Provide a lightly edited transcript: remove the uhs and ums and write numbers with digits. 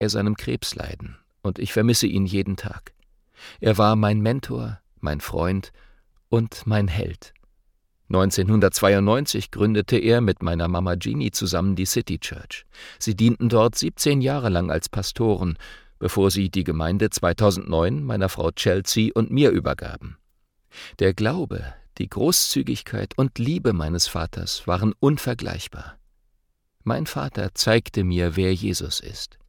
er seinem Krebsleiden, und ich vermisse ihn jeden Tag. Er war mein Mentor, mein Freund und mein Held. 1992 gründete er mit meiner Mama Jeannie zusammen die City Church. Sie dienten dort 17 Jahre lang als Pastoren, bevor sie die Gemeinde 2009 meiner Frau Chelsea und mir übergaben. Der Glaube, die Großzügigkeit und Liebe meines Vaters waren unvergleichbar. Mein Vater zeigte mir, wer Jesus ist.